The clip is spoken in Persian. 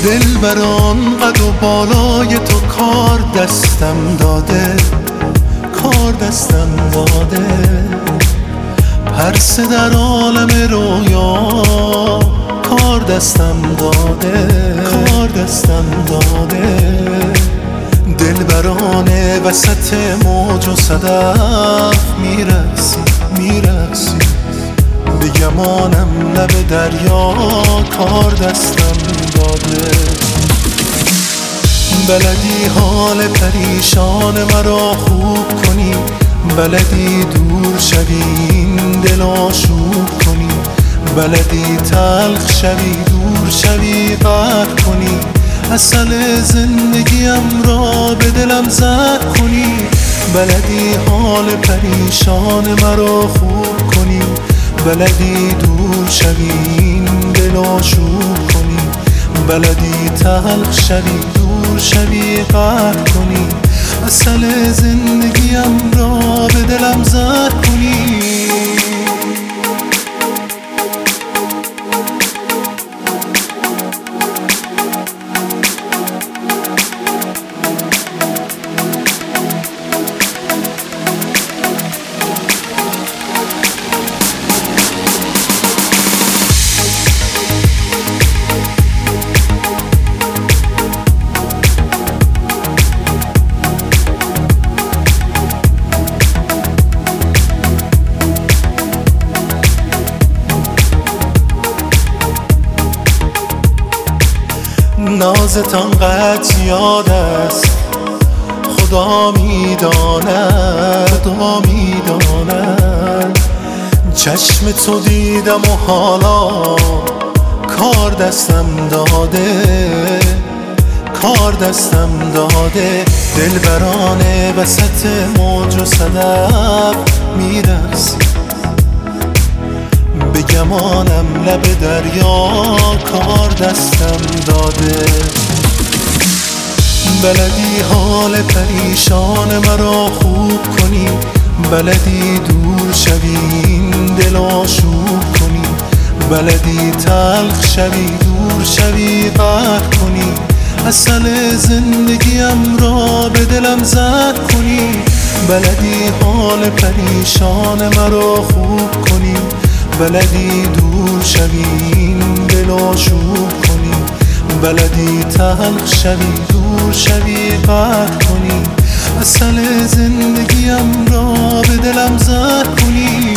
دل بران قد و بالای تو کار دستم داده، کار دستم داده. پرسه در عالم رویا کار دستم داده، کار دستم داده. دل برانه وسط موج و صدف میرقصی میرقصی، به گمانم لب دریا کار دستم داده. بلدی حال پریشان مرا خوب کنی، بلدی دور شوی این دل آشوب کنی، بلدی تلخ شوی دور شوی قهر کنی، عسل زندگیم را به دلم زهر کنی. بلدی حال پریشان مرا خوب کنی، بلدی دور شوی این دل آشوب کنی، بلدی تلخ شوی دور شوی قهر کنی، عسل زندگیم را به دلم زهر کنی. نازتان قد زیاد است، خدا میداند و میداند. چشم تو دیدم و حالا کار دستم داده، کار دستم داده. دل برانه وسط موج و صدف میرقصی، به گمانم لب دریا کار دستم داده. بلدی حال پریشان مرا خوب کنی، بلدی دور شوی این دل آشوب کنی، بلدی تلخ شوی دور شوی قهر کنی، عسل زندگیم را به دلم زهر کنی. بلدی حال پریشان مرا خوب کنی، بلدی دور شوی این دل آشوب کنی، بلدی تلخ شوی دور شوی قهر کنی، عسل زندگیم را به دلم زهر کنی.